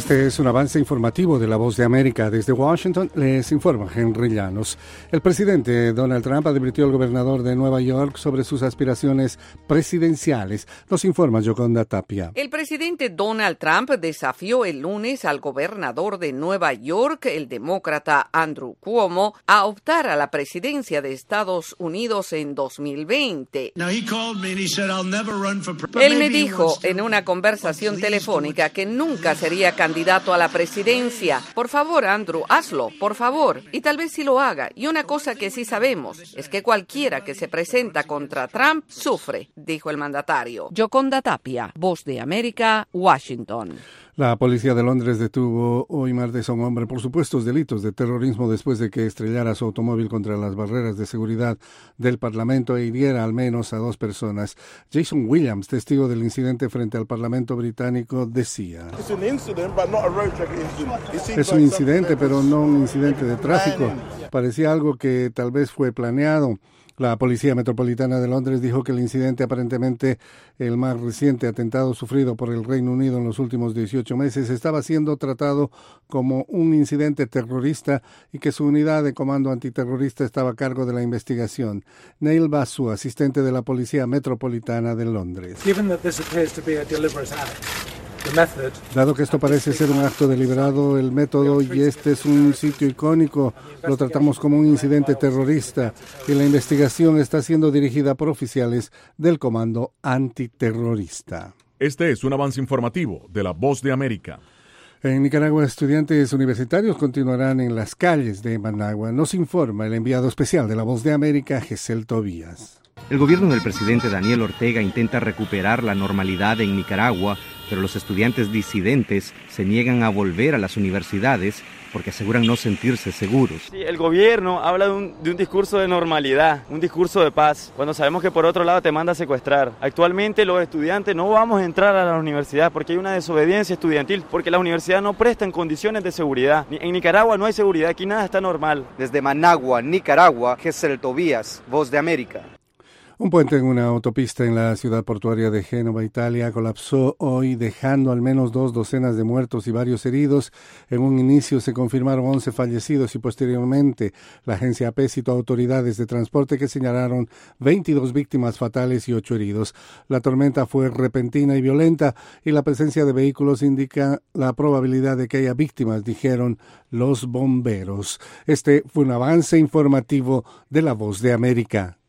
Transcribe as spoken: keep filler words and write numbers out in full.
Este es un avance informativo de La Voz de América. Desde Washington les informa Henry Llanos. El presidente Donald Trump advirtió al gobernador de Nueva York sobre sus aspiraciones presidenciales. Nos informa Yoconda Tapia. El presidente Donald Trump desafió el lunes al gobernador de Nueva York, el demócrata Andrew Cuomo, a optar a la presidencia de Estados Unidos en dos mil veinte. Él me dijo en una conversación telefónica que nunca sería candidato a la presidencia. Por favor, Andrew, hazlo, por favor. Y tal vez sí lo haga. Y una cosa que sí sabemos es que cualquiera que se presenta contra Trump sufre, dijo el mandatario. Yoconda Tapia, Voz de América, Washington. La policía de Londres detuvo hoy martes a un hombre por supuestos delitos de terrorismo después de que estrellara su automóvil contra las barreras de seguridad del Parlamento e hiriera al menos a dos personas. Jason Williams, testigo del incidente frente al Parlamento británico, decía: es un incidente, pero no un incidente de tráfico. Parecía algo que tal vez fue planeado. La Policía Metropolitana de Londres dijo que el incidente, aparentemente el más reciente atentado sufrido por el Reino Unido en los últimos dieciocho meses, estaba siendo tratado como un incidente terrorista y que su unidad de comando antiterrorista estaba a cargo de la investigación. Neil Basu, asistente de la Policía Metropolitana de Londres. Dado que esto parece ser un acto deliberado, el método, y este es un sitio icónico, lo tratamos como un incidente terrorista y la investigación está siendo dirigida por oficiales del Comando Antiterrorista. Este es un avance informativo de La Voz de América. En Nicaragua, estudiantes universitarios continuarán en las calles de Managua. Nos informa el enviado especial de La Voz de América, Gesel Tobías. El gobierno del presidente Daniel Ortega intenta recuperar la normalidad en Nicaragua, pero los estudiantes disidentes se niegan a volver a las universidades porque aseguran no sentirse seguros. Sí, el gobierno habla de un, de un discurso de normalidad, un discurso de paz, cuando sabemos que por otro lado te manda a secuestrar. Actualmente los estudiantes no vamos a entrar a la universidad porque hay una desobediencia estudiantil, porque la universidad no presta en condiciones de seguridad. En Nicaragua no hay seguridad, aquí nada está normal. Desde Managua, Nicaragua, Gesel Tobías, Voz de América. Un puente en una autopista en la ciudad portuaria de Génova, Italia, colapsó hoy, dejando al menos dos docenas de muertos y varios heridos. En un inicio se confirmaron once fallecidos y posteriormente la agencia A P E citó a autoridades de transporte que señalaron veintidós víctimas fatales y ocho heridos. La tormenta fue repentina y violenta y la presencia de vehículos indica la probabilidad de que haya víctimas, dijeron los bomberos. Este fue un avance informativo de La Voz de América.